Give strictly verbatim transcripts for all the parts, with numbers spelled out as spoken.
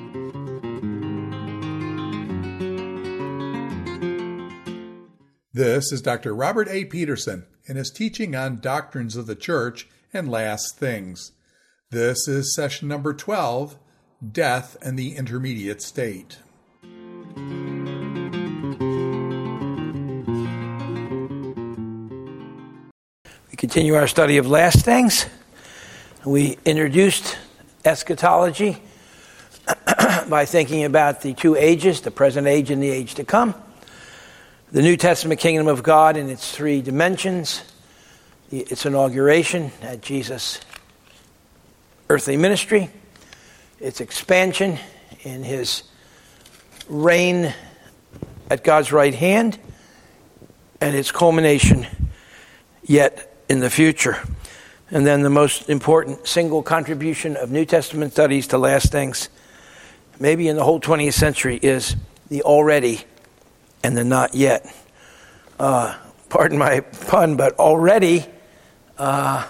This is Doctor Robert A. Peterson and his teaching on Doctrines of the Church and Last Things. This is session number twelve, Death and the Intermediate State. We continue our study of Last Things. We introduced eschatology by thinking about the two ages, the present age and the age to come. The New Testament kingdom of God in its three dimensions, its inauguration at Jesus' earthly ministry, its expansion in his reign at God's right hand, and its culmination yet in the future. And then the most important single contribution of New Testament studies to Last Things, maybe in the whole twentieth century, is the already and the not yet. Uh, pardon my pun, but already uh,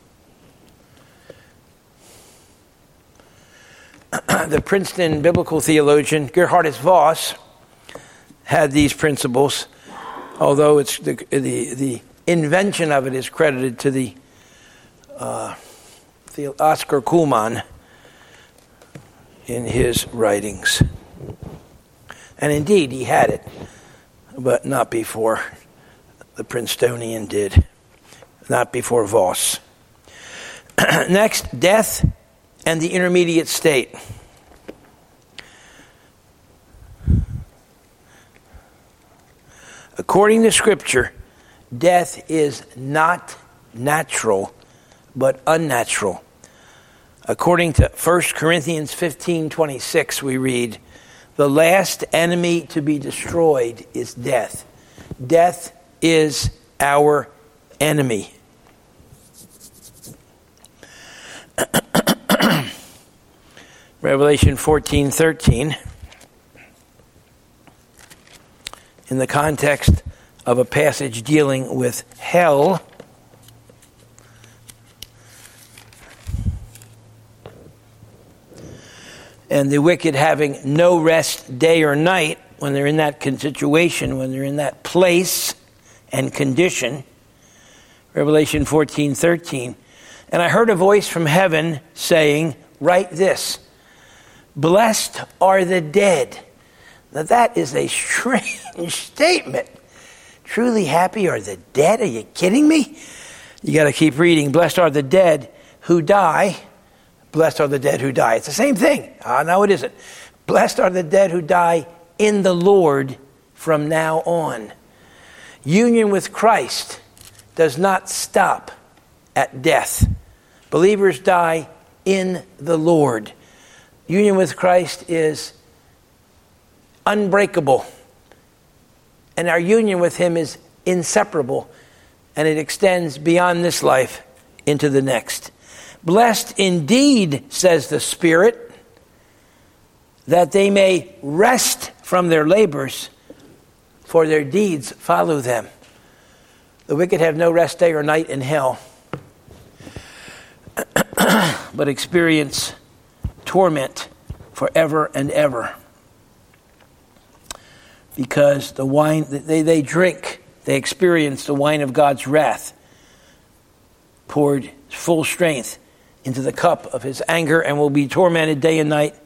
the Princeton biblical theologian Gerhardus Voss had these principles, although it's the the, the invention of it is credited to the, uh, the Oscar Kuhlmann in his writings. And indeed, he had it, but not before the Princetonian did, not before Voss. Next, death and the intermediate state. According to Scripture, death is not natural, but unnatural. According to First Corinthians fifteen twenty-six, we read, "The last enemy to be destroyed is death. Death is our enemy." Revelation fourteen thirteen, in the context of a passage dealing with hell, and the wicked having no rest day or night, when they're in that situation, when they're in that place and condition. Revelation fourteen thirteen. "And I heard a voice from heaven saying, write this, blessed are the dead." Now that is a strange statement. Truly happy are the dead? Are you kidding me? You got to keep reading. "Blessed are the dead who die." Blessed are the dead who die. It's the same thing. Ah, no, it isn't. "Blessed are the dead who die in the Lord from now on." Union with Christ does not stop at death. Believers die in the Lord. Union with Christ is unbreakable. And our union with him is inseparable. And it extends beyond this life into the next. "Blessed indeed," says the Spirit, "that they may rest from their labors, for their deeds follow them." The wicked have no rest day or night in hell, but experience torment forever and ever. Because the wine they, they drink, they experience the wine of God's wrath poured full strength into the cup of his anger, and will be tormented day and night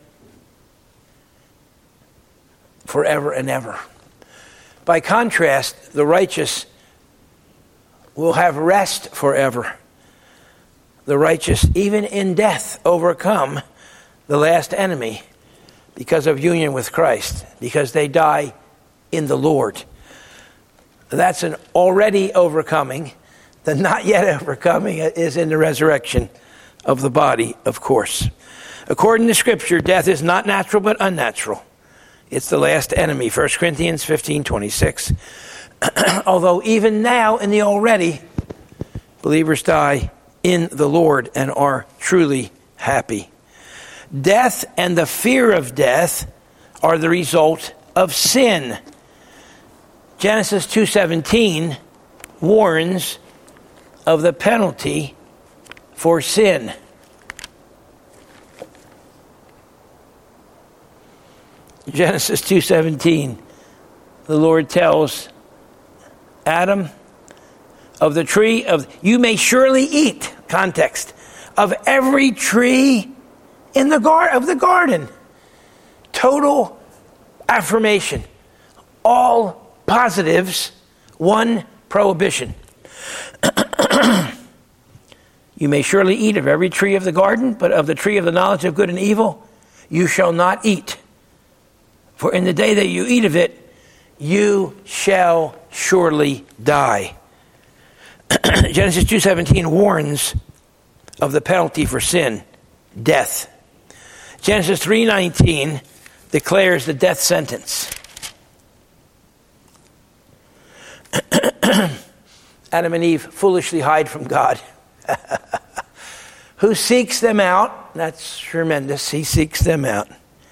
forever and ever. By contrast, the righteous will have rest forever. The righteous, even in death, overcome the last enemy because of union with Christ, because they die in the Lord. That's an already overcoming. The not yet overcoming is in the resurrection of the body, of course. According to Scripture, death is not natural but unnatural. It's the last enemy, First Corinthians fifteen twenty-six. Although even now in the already, believers die in the Lord and are truly happy. Death and the fear of death are the result of sin. Genesis two seventeen warns of the penalty for sin. Genesis two seventeen, the Lord tells Adam, of the tree of, you may surely eat, context, of every tree in the gar- of the garden. Total affirmation. All positives, one prohibition. You may surely eat of every tree of the garden, but of the tree of the knowledge of good and evil, you shall not eat. For in the day that you eat of it, you shall surely die. Genesis two seventeen warns of the penalty for sin, death. Genesis three nineteen declares the death sentence. Adam and Eve foolishly hide from God. Who seeks them out? That's tremendous. He seeks them out.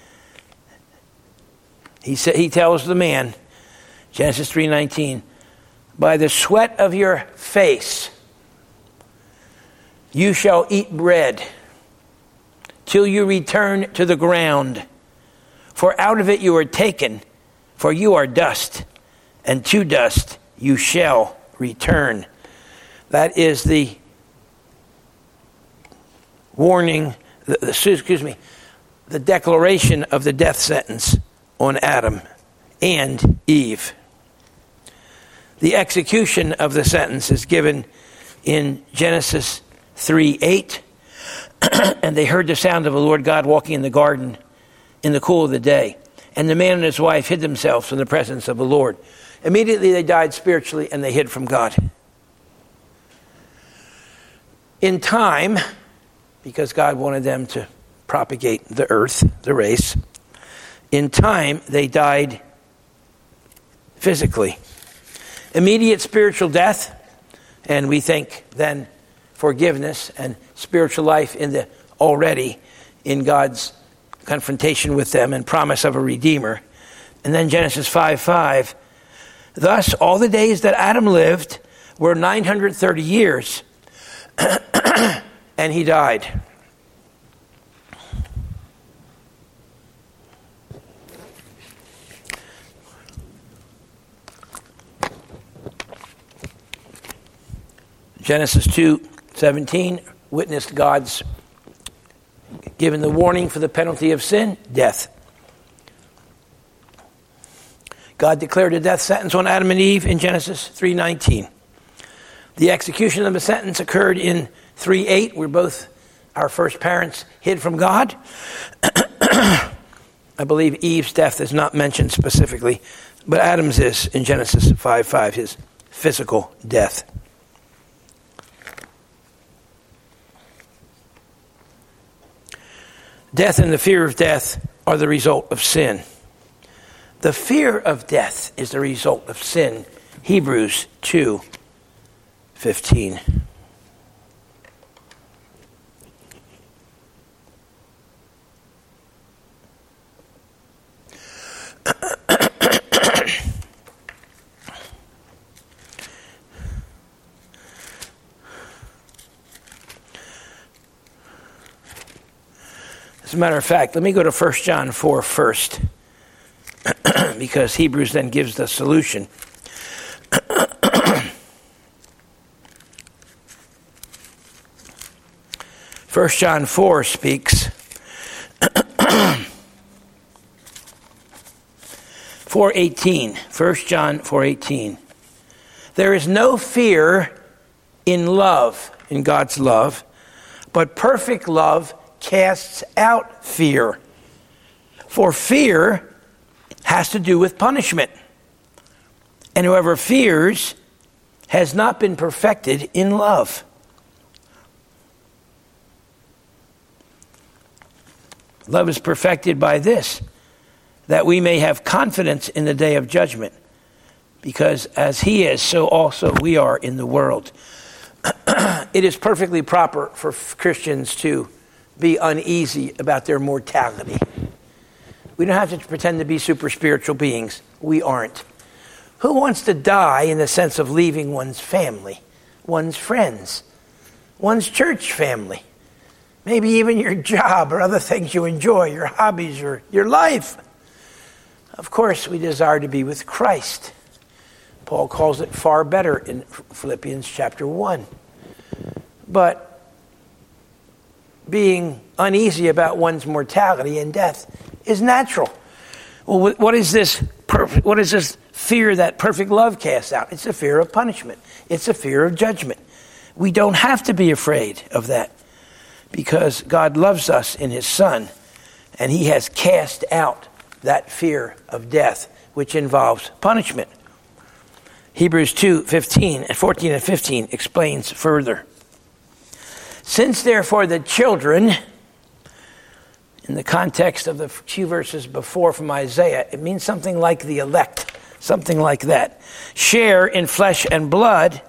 He sa- he tells the man, Genesis three nineteen, by the sweat of your face you shall eat bread till you return to the ground. For out of it you are taken, for you are dust, and to dust you shall return. That is the warning, the, the, excuse me, the declaration of the death sentence on Adam and Eve. The execution of the sentence is given in Genesis three eight. And they heard the sound of the Lord God walking in the garden in the cool of the day. And the man and his wife hid themselves from the presence of the Lord. Immediately they died spiritually and they hid from God. In time, because God wanted them to propagate the earth, the race, in time they died physically. Immediate spiritual death, and we think then forgiveness and spiritual life in the already in God's confrontation with them and promise of a Redeemer. And then Genesis five five, thus all the days that Adam lived were nine hundred thirty years, and he died. Genesis two seventeen witnessed God's given the warning for the penalty of sin, death. God declared a death sentence on Adam and Eve in Genesis three nineteen. The execution of the sentence occurred in three eight, where both our first parents hid from God. I believe Eve's death is not mentioned specifically, but Adam's is in Genesis five five, his physical death. Death and the fear of death are the result of sin. The fear of death is the result of sin. Hebrews two fifteen. As a matter of fact, let me go to First John four first, because Hebrews then gives the solution. First John four speaks. four eighteen. First John four eighteen. There is no fear in love, in God's love, but perfect love casts out fear. For fear has to do with punishment. And whoever fears has not been perfected in love. Love is perfected by this, that we may have confidence in the day of judgment, because as he is, so also we are in the world. It is perfectly proper for Christians to be uneasy about their mortality. We don't have to pretend to be super spiritual beings. We aren't. Who wants to die in the sense of leaving one's family, one's friends, one's church family, maybe even your job or other things you enjoy, your hobbies or your life? Of course, we desire to be with Christ. Paul calls it far better in Philippians chapter one. But being uneasy about one's mortality and death is natural. Well, what is this perfect, what is this fear that perfect love casts out? It's a fear of punishment. It's a fear of judgment. We don't have to be afraid of that because God loves us in his Son, and he has cast out that fear of death, which involves punishment. Hebrews two, fifteen and fourteen and fifteen explains further. Since therefore the children, in the context of the few verses before from Isaiah, it means something like the elect, something like that, share in flesh and blood,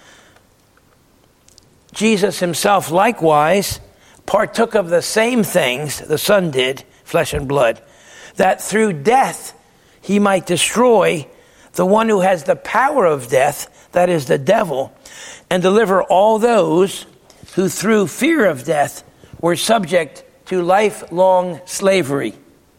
Jesus himself likewise partook of the same things the Son did, flesh and blood, that through death he might destroy the one who has the power of death, that is the devil, and deliver all those who through fear of death were subject to lifelong slavery.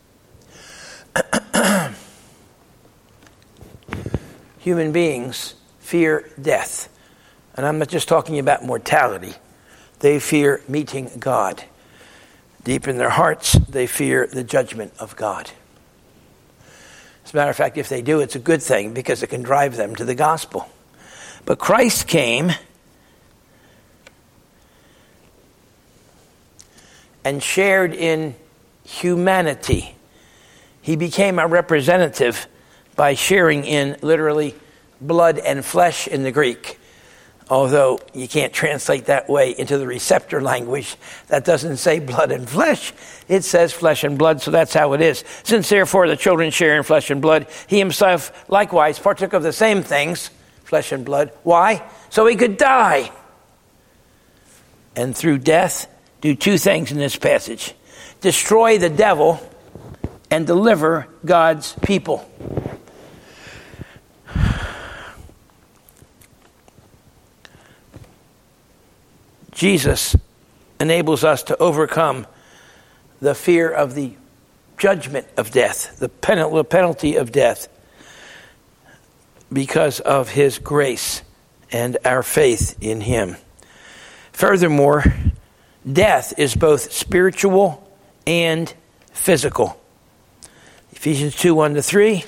Human beings fear death. And I'm not just talking about mortality. They fear meeting God. Deep in their hearts, they fear the judgment of God. As a matter of fact, if they do, it's a good thing because it can drive them to the gospel. But Christ came and shared in humanity. He became a representative by sharing in literally blood and flesh in the Greek. Although you can't translate that way into the receptor language. That doesn't say blood and flesh. It says flesh and blood, so that's how it is. Since therefore the children share in flesh and blood, he himself likewise partook of the same things, flesh and blood. Why? So he could die. And through death, do two things in this passage. Destroy the devil and deliver God's people. Jesus enables us to overcome the fear of the judgment of death, the penalty of death, because of his grace and our faith in him. Furthermore, death is both spiritual and physical. Ephesians two, one to three.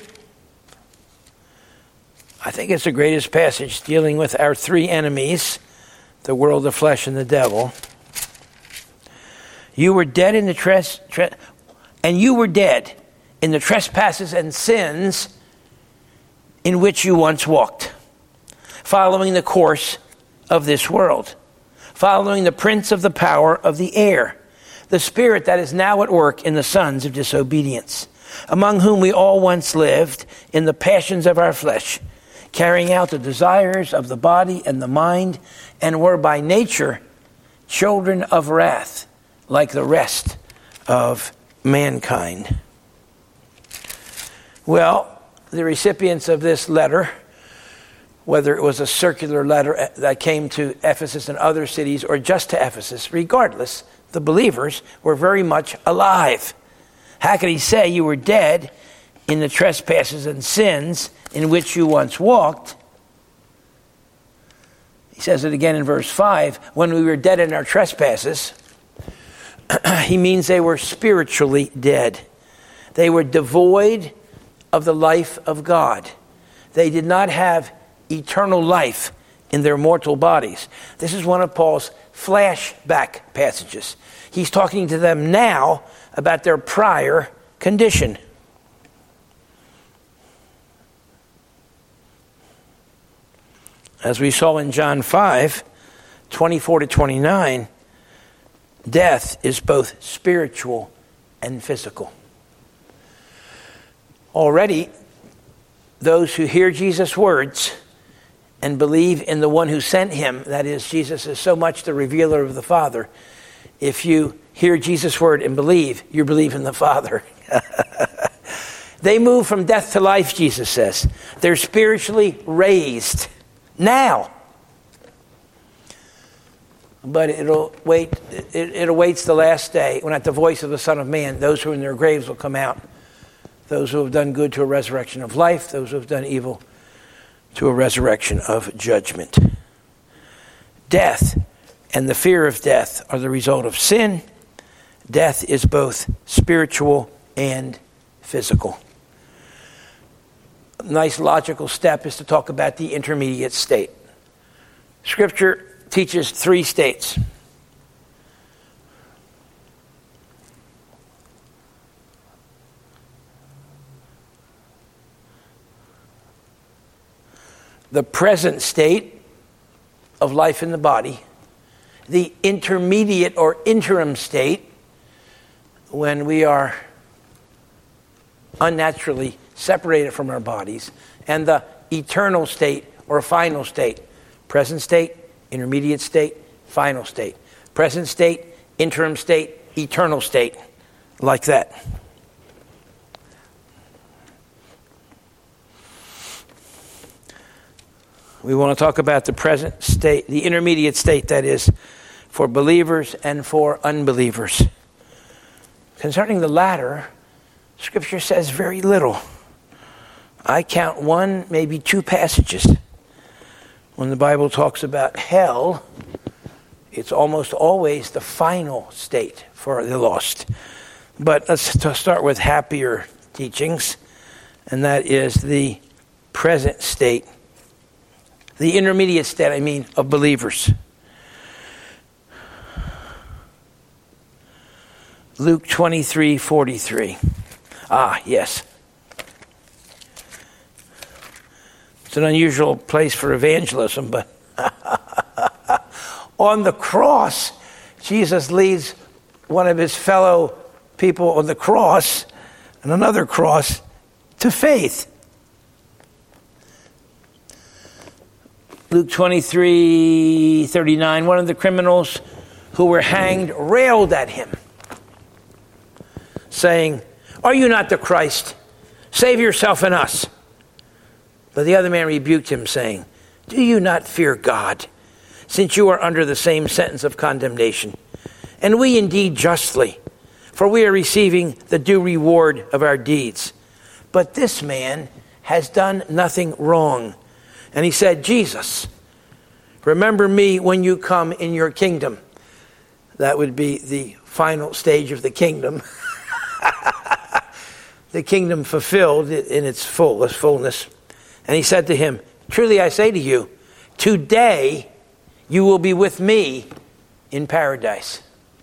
I think it's the greatest passage dealing with our three enemies, the world, the flesh, and the devil. You were dead in the tres- tre- and you were dead in the trespasses and sins in which you once walked, following the course of this world, following the prince of the power of the air, the spirit that is now at work in the sons of disobedience, among whom we all once lived in the passions of our flesh, carrying out the desires of the body and the mind, and were by nature children of wrath, like the rest of mankind. Well, the recipients of this letter, whether it was a circular letter that came to Ephesus and other cities or just to Ephesus, regardless, the believers were very much alive. How could he say you were dead in the trespasses and sins in which you once walked? He says it again in verse five. When we were dead in our trespasses, he means they were spiritually dead. They were devoid of the life of God. They did not have eternal life in their mortal bodies. This is one of Paul's flashback passages. He's talking to them now about their prior condition. As we saw in John five, twenty-four to twenty-nine, death is both spiritual and physical. Already, those who hear Jesus' words and believe in the one who sent him, that is, Jesus is so much the revealer of the Father. If you hear Jesus' word and believe, you believe in the Father. They move from death to life, Jesus says. They're spiritually raised now. But it'll wait. It, it awaits the last day when at the voice of the Son of Man, those who are in their graves will come out. those who have done good to a resurrection of life, those who have done evil to a resurrection of judgment. Death and the fear of death are the result of sin. Death is both spiritual and physical. A nice logical step is to talk about the intermediate state. Scripture teaches three states. The present state of life in the body, the intermediate or interim state when we are unnaturally separated from our bodies, and the eternal state or final state. Present state, intermediate state, final state. Present state, interim state, eternal state. Like that. We want to talk about the present state, the intermediate state, that is, for believers and for unbelievers. Concerning the latter, Scripture says very little. I count one, maybe two passages. When the Bible talks about hell, it's almost always the final state for the lost. But let's start with happier teachings, and that is the present state. The intermediate state, I mean, of believers. Luke twenty-three forty-three. Ah, yes. It's an unusual place for evangelism, but on the cross, Jesus leads one of his fellow people on the cross and another cross to faith. Luke twenty-three thirty-nine, one of the criminals who were hanged railed at him, saying, "Are you not the Christ? Save yourself and us." But the other man rebuked him, saying, "Do you not fear God, since you are under the same sentence of condemnation? And we indeed justly, for we are receiving the due reward of our deeds. But this man has done nothing wrong." And he said, "Jesus, remember me when you come in your kingdom." That would be the final stage of the kingdom. The kingdom fulfilled in its fullest fullness. And he said to him, "Truly I say to you, today you will be with me in paradise."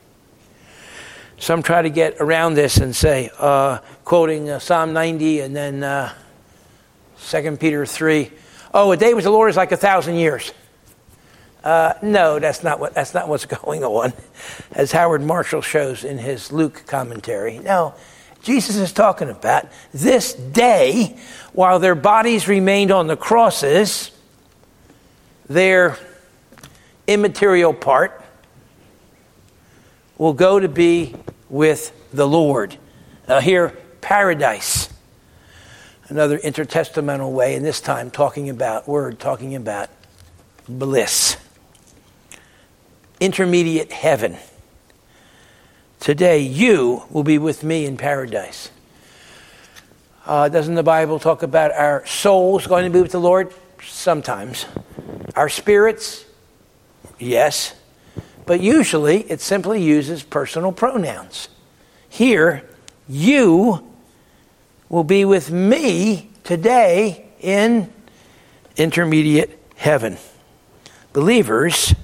Some try to get around this and say, uh, quoting uh, Psalm ninety and then uh, Second Peter three, "Oh, a day with the Lord is like a thousand years." Uh, no, that's not what that's not what's going on, as Howard Marshall shows in his Luke commentary. No, Jesus is talking about this day, while their bodies remained on the crosses, their immaterial part will go to be with the Lord. Now here, paradise. Another intertestamental way, and this time talking about, word talking about bliss. Intermediate heaven. Today you will be with me in paradise. Uh, doesn't the Bible talk about our souls going to be with the Lord? Sometimes. Our spirits? Yes. But usually it simply uses personal pronouns. Here, you will be with me today in intermediate heaven. Believers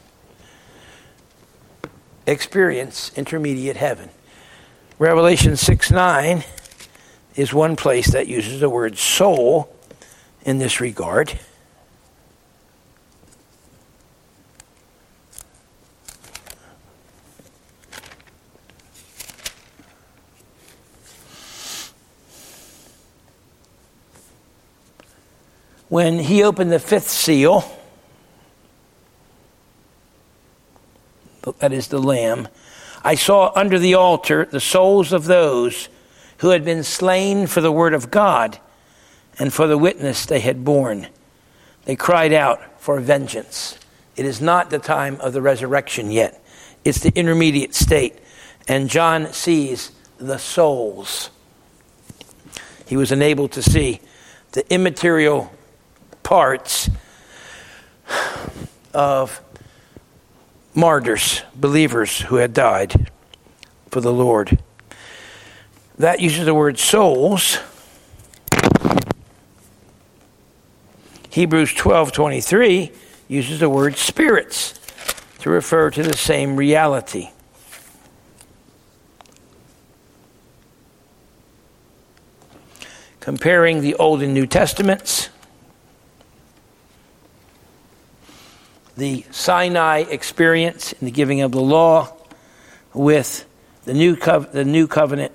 experience intermediate heaven. Revelation six nine is one place that uses the word soul in this regard. When he opened the fifth seal, that is the Lamb, I saw under the altar the souls of those who had been slain for the word of God and for the witness they had borne. They cried out for vengeance. It is not the time of the resurrection yet. It's the intermediate state. And John sees the souls. he was enabled to see the immaterial parts of martyrs, believers who had died for the Lord. That uses the word souls. Hebrews twelve twenty-three uses the word spirits to refer to the same reality. Comparing the Old and New Testaments, the Sinai experience in the giving of the law with the new co- the new covenant.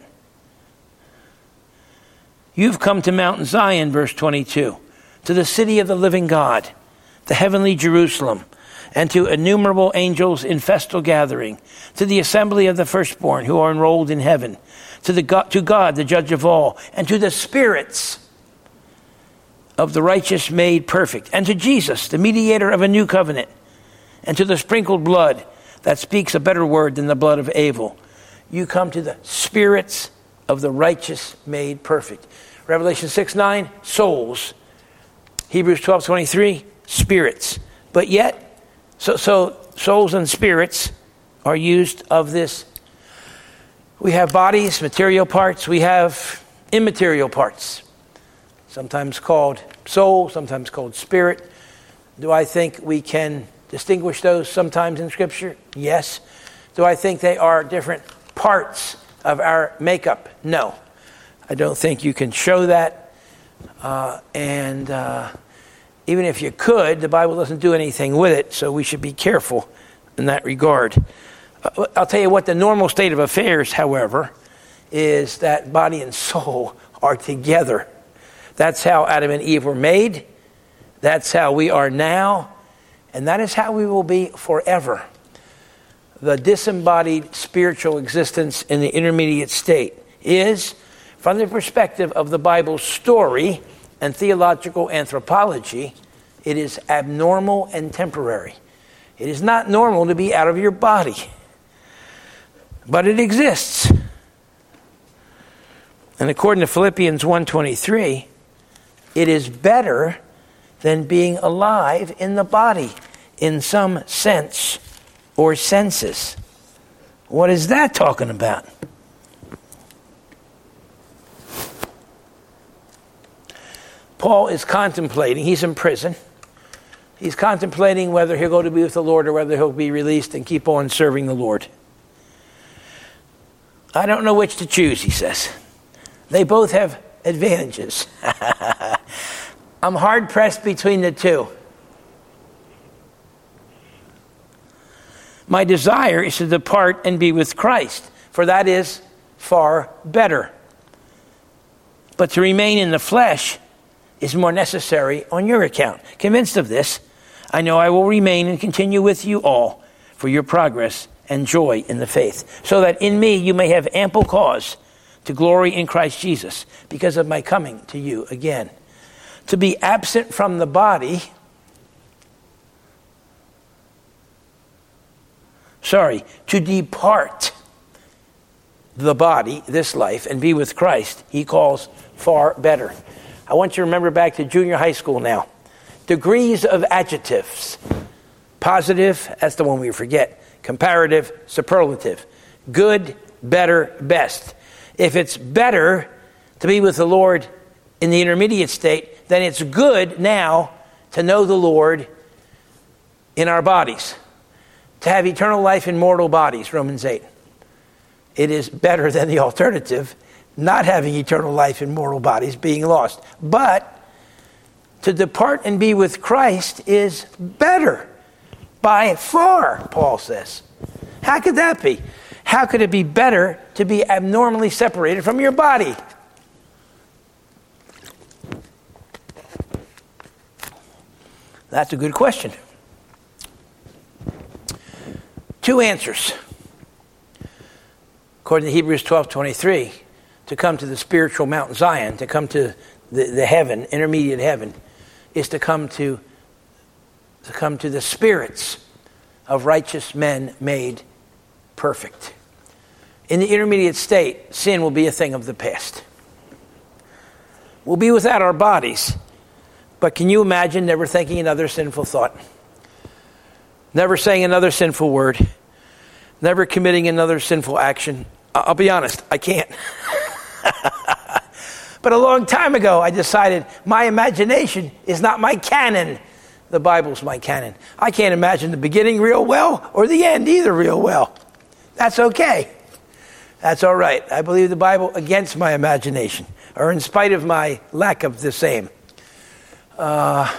You've come to Mount Zion, verse twenty-two, to the city of the living God, the heavenly Jerusalem, and to innumerable angels in festal gathering, to the assembly of the firstborn who are enrolled in heaven, to the God, to God, the judge of all, and to the spirits of the righteous made perfect, and to Jesus, the mediator of a new covenant, and to the sprinkled blood that speaks a better word than the blood of Abel. You come to the spirits of the righteous made perfect. Revelation six nine, souls. Hebrews twelve twenty-three, spirits. But yet, so, so souls and spirits are used of this. We have bodies, material parts. We have immaterial parts. Sometimes called soul, sometimes called spirit. Do I think we can distinguish those sometimes in Scripture? Yes. Do I think they are different parts of our makeup? No. I don't think you can show that. Uh, and uh, even if you could, the Bible doesn't do anything with it, so we should be careful in that regard. Uh, I'll tell you what the normal state of affairs, however, is that body and soul are together. That's how Adam and Eve were made. That's how we are now. And that is how we will be forever. The disembodied spiritual existence in the intermediate state is, from the perspective of the Bible's story and theological anthropology, it is abnormal and temporary. It is not normal to be out of your body, but it exists. And according to Philippians one twenty-three, it is better than being alive in the body in some sense or senses. What is that talking about? Paul is contemplating, he's in prison. He's contemplating whether he'll go to be with the Lord or whether he'll be released and keep on serving the Lord. I don't know which to choose, he says. They both have advantages. I'm hard-pressed between the two. My desire is to depart and be with Christ, for that is far better. But to remain in the flesh is more necessary on your account. Convinced of this, I know I will remain and continue with you all for your progress and joy in the faith, so that in me you may have ample cause to glory in Christ Jesus because of my coming to you again. To be absent from the body, sorry, to depart the body, this life, and be with Christ, he calls far better. I want you to remember back to junior high school now. Degrees of adjectives. Positive, that's the one we forget. Comparative, superlative. Good, better, best. If it's better to be with the Lord in the intermediate state, then it's good now to know the Lord in our bodies. To have eternal life in mortal bodies, Romans eight. It is better than the alternative, not having eternal life in mortal bodies, being lost. But to depart and be with Christ is better. By far, Paul says. How could that be? How could it be better to be abnormally separated from your body? That's a good question. Two answers. According to Hebrews twelve twenty-three, to come to the spiritual Mount Zion, to come to the, the heaven, intermediate heaven, is to come to, to come to the spirits of righteous men made perfect. In the intermediate state, sin will be a thing of the past. We'll be without our bodies. But can you imagine never thinking another sinful thought? Never saying another sinful word? Never committing another sinful action? I'll be honest, I can't. But a long time ago, I decided my imagination is not my canon. The Bible's my canon. I can't imagine the beginning real well or the end either real well. That's okay. That's all right. I believe the Bible against my imagination, or in spite of my lack of the same. Uh,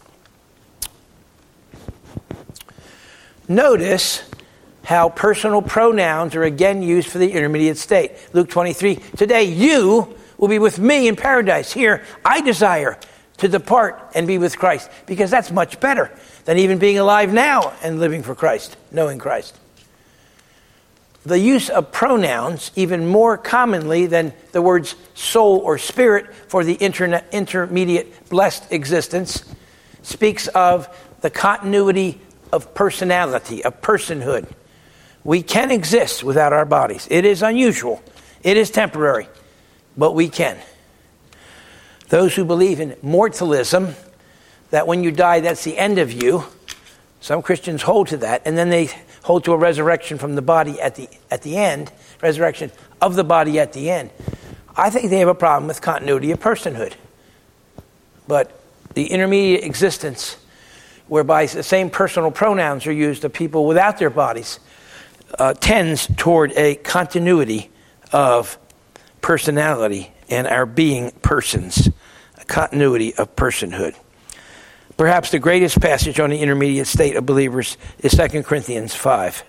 notice how personal pronouns are again used for the intermediate state. Luke twenty-three, today you will be with me in paradise. Here, I desire to depart and be with Christ, because that's much better than even being alive now and living for Christ, knowing Christ. The use of pronouns, even more commonly than the words soul or spirit for the internet, intermediate blessed existence, speaks of the continuity of personality, of personhood. We can exist without our bodies. It is unusual. It is temporary, but we can. Those who believe in mortalism, that when you die, that's the end of you, some Christians hold to that, and then they hold to a resurrection from the body at the at the end, resurrection of the body at the end. I think they have a problem with continuity of personhood. But the intermediate existence, whereby the same personal pronouns are used of people without their bodies, uh, tends toward a continuity of personality and our being persons, a continuity of personhood. Perhaps the greatest passage on the intermediate state of believers is Second Corinthians five.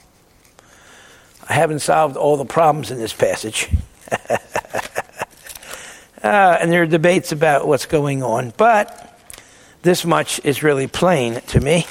I haven't solved all the problems in this passage. uh, and there are debates about what's going on, but this much is really plain to me.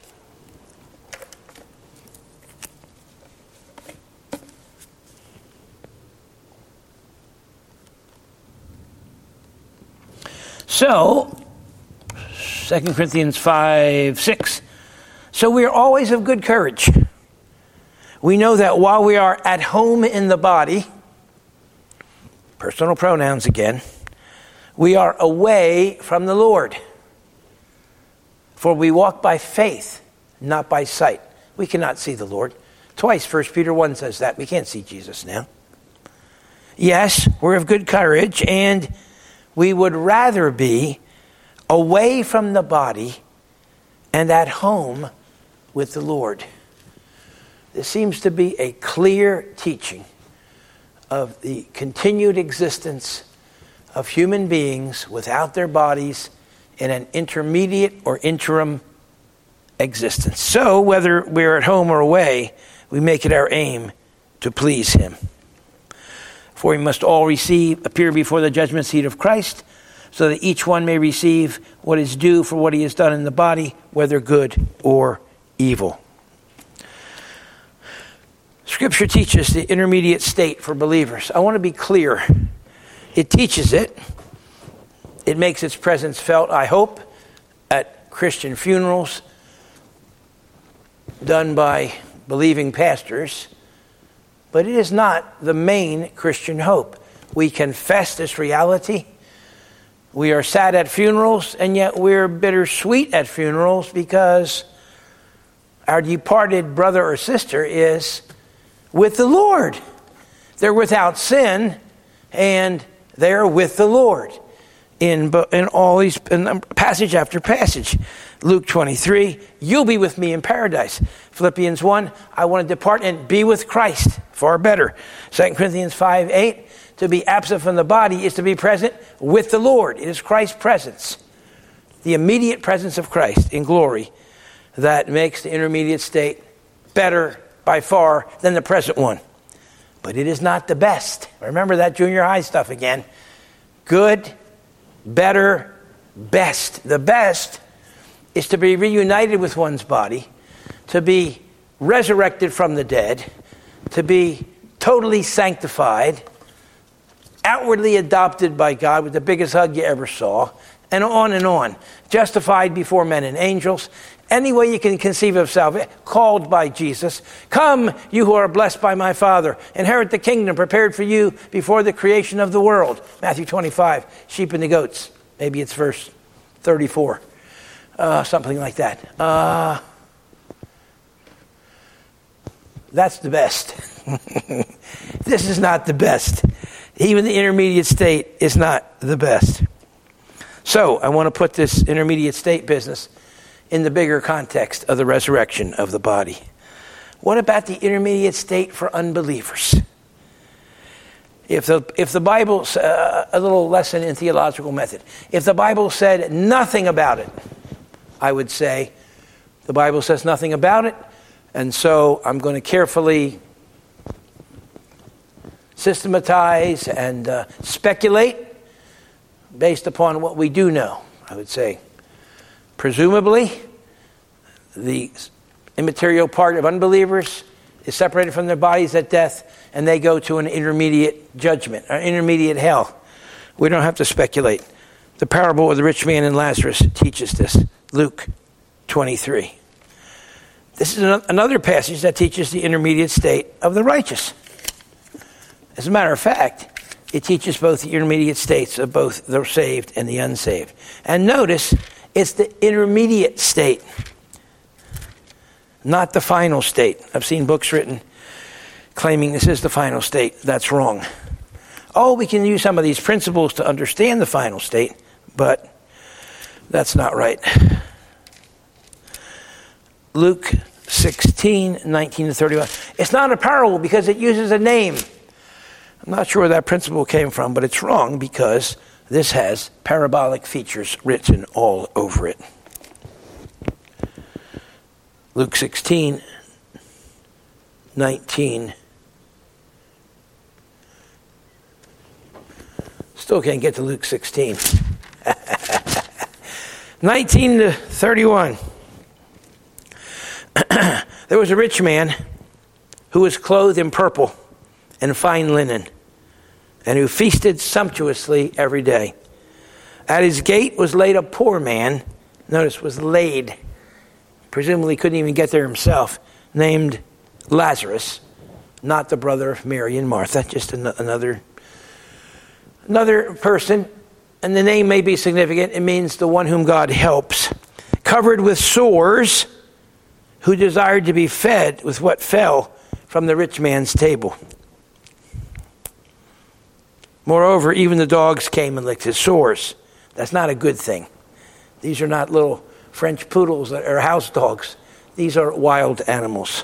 So, Second Corinthians five, six. So we are always of good courage. We know that while we are at home in the body, personal pronouns again, we are away from the Lord. For we walk by faith, not by sight. We cannot see the Lord. Twice, First Peter one says that. We can't see Jesus now. Yes, we're of good courage, and we would rather be away from the body and at home with the Lord. This seems to be a clear teaching of the continued existence of human beings without their bodies in an intermediate or interim existence. So, whether we're at home or away, we make it our aim to please Him. For we must all receive, appear before the judgment seat of Christ, so that each one may receive what is due for what he has done in the body, whether good or evil. Scripture teaches the intermediate state for believers. I want to be clear. It teaches it. It makes its presence felt, I hope, at Christian funerals done by believing pastors. But it is not the main Christian hope. We confess this reality. We are sad at funerals, and yet we're bittersweet at funerals because our departed brother or sister is with the Lord. They're without sin, and they're with the Lord. In, in all these, in passage after passage. Luke twenty-three, you'll be with me in paradise. Philippians one, I want to depart and be with Christ, far better. Second Corinthians five, eight, to be absent from the body is to be present with the Lord. It is Christ's presence, the immediate presence of Christ in glory, that makes the intermediate state better by far than the present one. But it is not the best. Remember that junior high stuff again. Good, better, best. The best is to be reunited with one's body, to be resurrected from the dead, to be totally sanctified, outwardly adopted by God with the biggest hug you ever saw, and on and on. Justified before men and angels, Any way you can conceive of salvation, called by Jesus. Come, you who are blessed by my Father, inherit the kingdom prepared for you before the creation of the world. Matthew twenty-five, sheep and the goats. Maybe it's verse thirty-four, uh, something like that. Uh, that's the best. This is not the best. Even the intermediate state is not the best. So I want to put this intermediate state business in the bigger context of the resurrection of the body. What about the intermediate state for unbelievers? If the if the Bible, uh, a little lesson in theological method, if the Bible said nothing about it, I would say the Bible says nothing about it, and so I'm going to carefully systematize and uh, speculate based upon what we do know. I would say, presumably, the immaterial part of unbelievers is separated from their bodies at death, and they go to an intermediate judgment, an intermediate hell. We don't have to speculate. The parable of the rich man and Lazarus teaches this. Luke twenty-three. This is another passage that teaches the intermediate state of the righteous. As a matter of fact, it teaches both the intermediate states of both the saved and the unsaved. And notice, it's the intermediate state, not the final state. I've seen books written claiming this is the final state. That's wrong. Oh, we can use some of these principles to understand the final state, but that's not right. Luke sixteen, nineteen to thirty-one. It's not a parable because it uses a name. I'm not sure where that principle came from, but it's wrong because this has parabolic features written all over it. Luke sixteen, nineteen. Still can't get to Luke sixteen. nineteen to thirty-one. There was a rich man who was clothed in purple and fine linen, and who feasted sumptuously every day. At his gate was laid a poor man, notice was laid, presumably couldn't even get there himself, named Lazarus, not the brother of Mary and Martha, just an- another, another person, and the name may be significant. It means the one whom God helps, covered with sores, who desired to be fed with what fell from the rich man's table. Moreover, even the dogs came and licked his sores. That's not a good thing. These are not little French poodles that are house dogs. These are wild animals.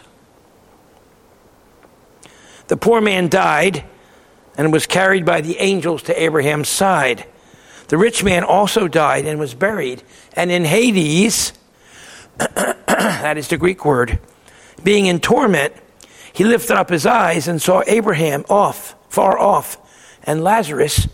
The poor man died and was carried by the angels to Abraham's side. The rich man also died and was buried. And in Hades, that is the Greek word, being in torment, he lifted up his eyes and saw Abraham off, far off, and Lazarus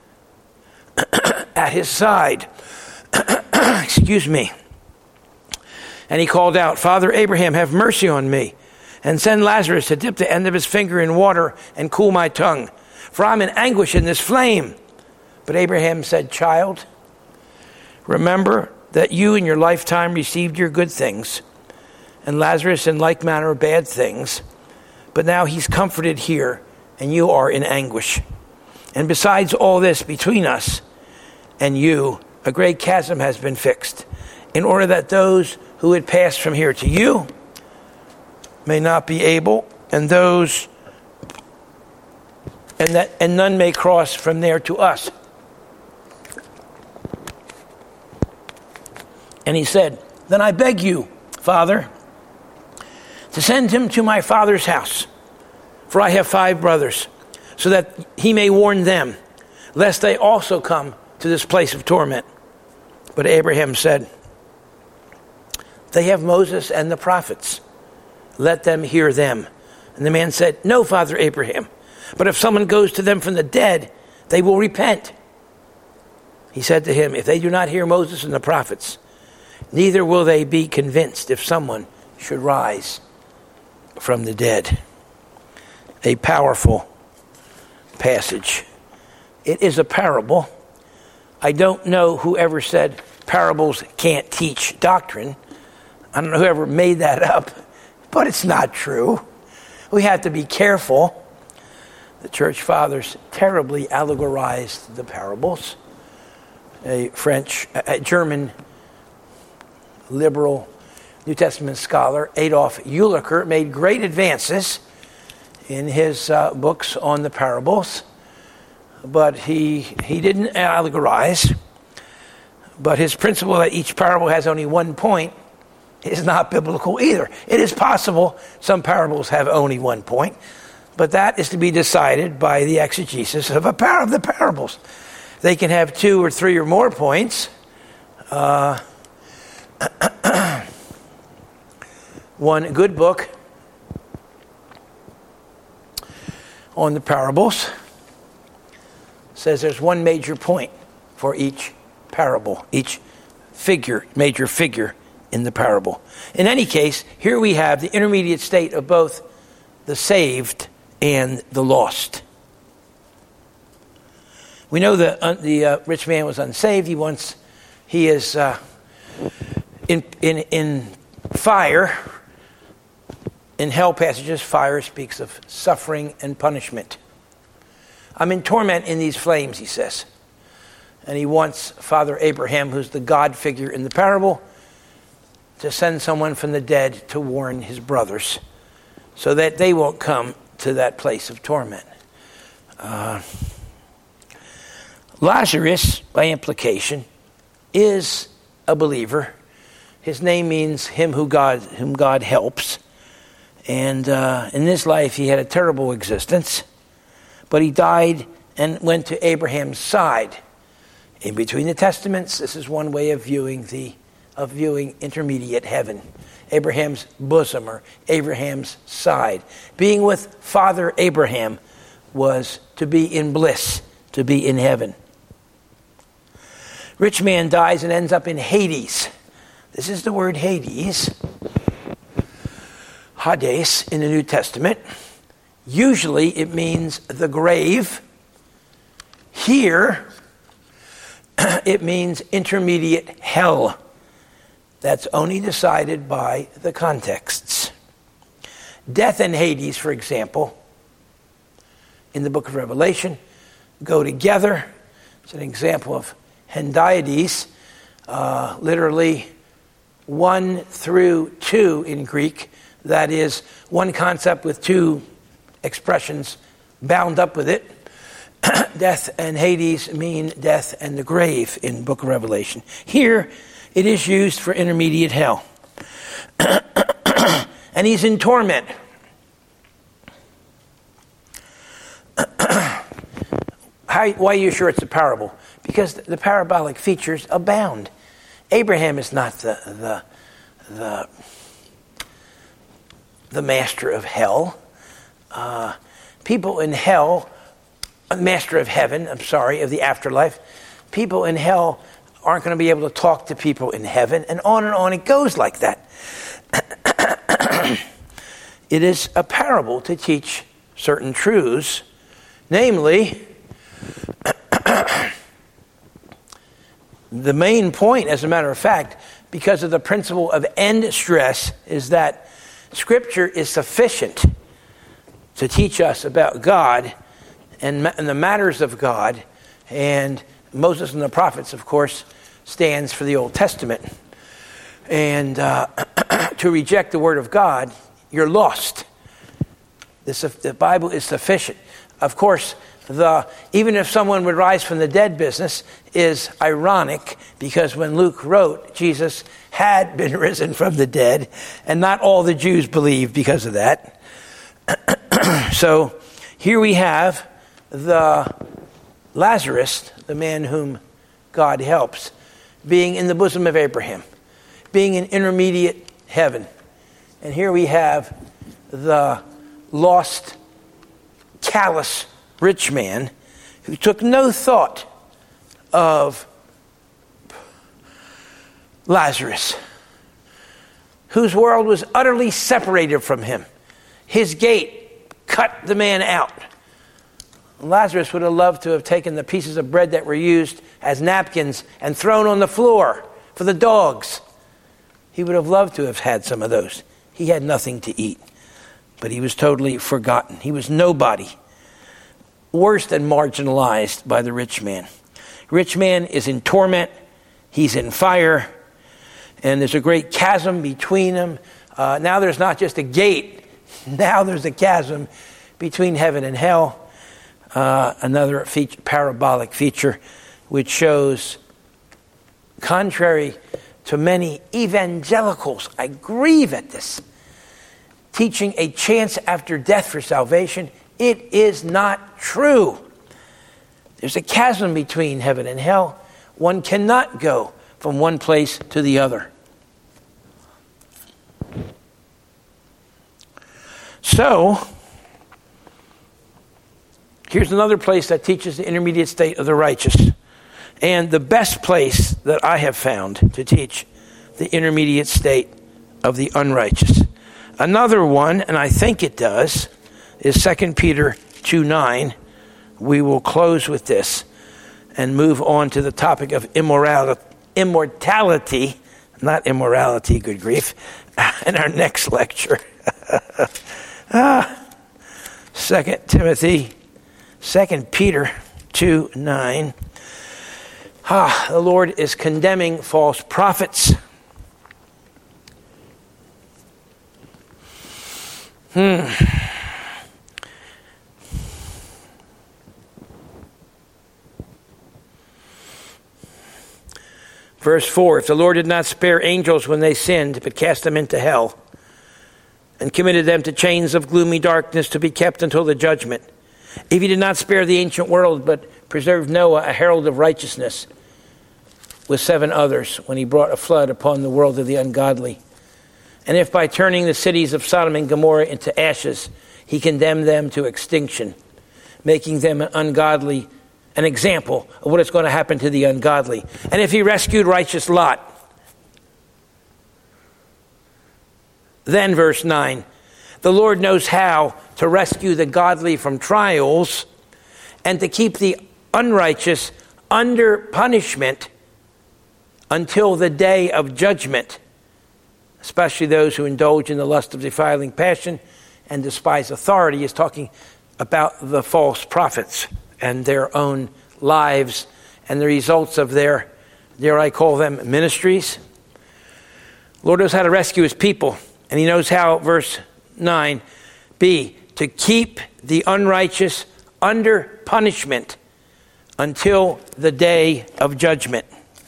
at his side. Excuse me. And he called out, Father Abraham, have mercy on me, and send Lazarus to dip the end of his finger in water and cool my tongue, for I'm in anguish in this flame. But Abraham said, Child, remember that you in your lifetime received your good things, and Lazarus in like manner bad things, but now he's comforted here, and you are in anguish. And besides all this, between us and you, a great chasm has been fixed, in order that those who had passed from here to you may not be able, and those and that and none may cross from there to us. And he said, Then I beg you, Father, to send him to my father's house, for I have five brothers, so that he may warn them, lest they also come to this place of torment. But Abraham said, They have Moses and the prophets. Let them hear them. And the man said, No, Father Abraham, but if someone goes to them from the dead, they will repent. He said to him, If they do not hear Moses and the prophets, neither will they be convinced if someone should rise from the dead. A powerful passage. It is a parable. I don't know who ever said parables can't teach doctrine. I don't know whoever made that up, but it's not true. We have to be careful. The church fathers terribly allegorized the parables. A French, a German liberal New Testament scholar, Adolf Ulicker, made great advances in his uh, books on the parables, but he he didn't allegorize. But his principle that each parable has only one point is not biblical either. It is possible some parables have only one point, but that is to be decided by the exegesis of a par- of the parables. They can have two or three or more points. Uh, one good book on the parables says there's one major point for each parable, each figure, major figure in the parable. In any case, here we have the intermediate state of both the saved and the lost. We know that uh, the uh, rich man was unsaved. He wants, he is uh, in in in fire. In hell passages, fire speaks of suffering and punishment. I'm in torment in these flames, he says. And he wants Father Abraham, who's the God figure in the parable, to send someone from the dead to warn his brothers so that they won't come to that place of torment. Uh, Lazarus, by implication, is a believer. His name means him who God, whom God helps. And uh, in this life, he had a terrible existence. But he died and went to Abraham's side. In between the testaments, this is one way of viewing the of viewing intermediate heaven. Abraham's bosom, or Abraham's side. Being with Father Abraham was to be in bliss, to be in heaven. Rich man dies and ends up in Hades. This is the word Hades. Hades in the New Testament. Usually it means the grave. Here, it means intermediate hell. That's only decided by the contexts. Death and Hades, for example, in the book of Revelation, go together. It's an example of hendiades, uh, literally one through two in Greek. That is, one concept with two expressions bound up with it. Death and Hades mean death and the grave in the book of Revelation. Here, it is used for intermediate hell. And he's in torment. How, why are you sure it's a parable? Because the parabolic features abound. Abraham is not the the the, the master of hell. Uh, people in hell, master of heaven, I'm sorry, of the afterlife. People in hell aren't going to be able to talk to people in heaven, and on and on it goes like that. It is a parable to teach certain truths, namely, the main point, as a matter of fact, because of the principle of end stress, is that Scripture is sufficient to teach us about God and, and the matters of God. And Moses and the prophets, of course, stands for the Old Testament. And uh, to reject the Word of God, you're lost. This, the Bible is sufficient. Of course, the even if someone would rise from the dead business is ironic, because when Luke wrote, Jesus had been risen from the dead, and not all the Jews believed because of that. So here we have the Lazarus, the man whom God helps, being in the bosom of Abraham, being in intermediate heaven. And here we have the lost, callous rich man who took no thought of Lazarus, whose world was utterly separated from him. His gate cut the man out. Lazarus would have loved to have taken the pieces of bread that were used as napkins and thrown on the floor for the dogs. He would have loved to have had some of those. He had nothing to eat, but he was totally forgotten. He was nobody, worse than marginalized by the rich man. Rich man is in torment. He's in fire, and there's a great chasm between them. Uh, now there's not just a gate. Now there's a chasm between heaven and hell. Uh, another feature, parabolic feature, which shows, contrary to many evangelicals, I grieve at this, teaching a chance after death for salvation. It is not true. There's a chasm between heaven and hell. One cannot go from one place to the other. So, here's another place that teaches the intermediate state of the righteous. And the best place that I have found to teach the intermediate state of the unrighteous. Another one, and I think it does, is Second Peter two nine. We will close with this and move on to the topic of immorality, immortality, not immorality, good grief, in our next lecture. ah, Second Timothy, Second Peter two nine. Ah, the Lord is condemning false prophets. Hmm. Verse four, if the Lord did not spare angels when they sinned, but cast them into hell, and committed them to chains of gloomy darkness to be kept until the judgment. If he did not spare the ancient world, but preserved Noah, a herald of righteousness, with seven others, when he brought a flood upon the world of the ungodly. And if by turning the cities of Sodom and Gomorrah into ashes, he condemned them to extinction, making them an ungodly, an example of what is going to happen to the ungodly. And if he rescued righteous Lot, then verse nine, the Lord knows how to rescue the godly from trials and to keep the unrighteous under punishment until the day of judgment, especially those who indulge in the lust of defiling passion and despise authority. Is talking about the false prophets and their own lives and the results of their, dare I call them, ministries. Lord knows how to rescue his people, and he knows how, verse nine, B, to keep the unrighteous under punishment until the day of judgment.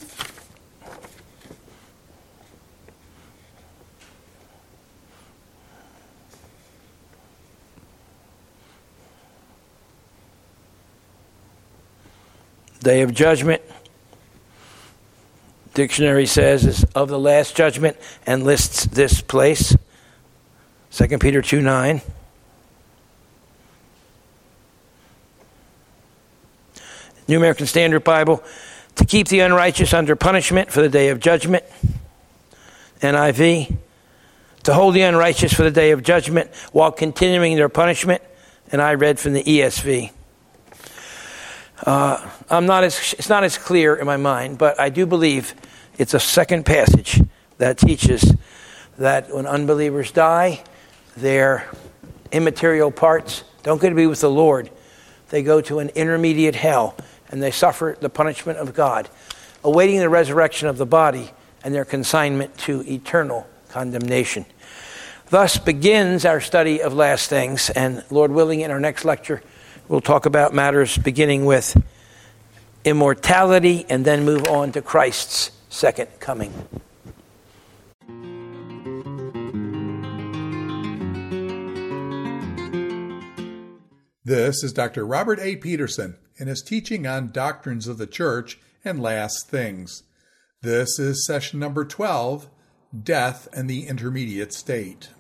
Day of judgment, dictionary says, is of the last judgment and lists this place. Second Peter two nine. New American Standard Bible, to keep the unrighteous under punishment for the day of judgment. N I V, to hold the unrighteous for the day of judgment while continuing their punishment. And I read from the E S V. Uh, I'm not as it's not as clear in my mind, but I do believe it's a second passage that teaches that when unbelievers die, their immaterial parts don't get to be with the Lord. They go to an intermediate hell, and they suffer the punishment of God, awaiting the resurrection of the body and their consignment to eternal condemnation. Thus begins our study of last things, and Lord willing, in our next lecture, we'll talk about matters beginning with immortality and then move on to Christ's second coming. This is Doctor Robert A. Peterson in his teaching on doctrines of the church and last things. This is session number twelve, Death and the Intermediate State.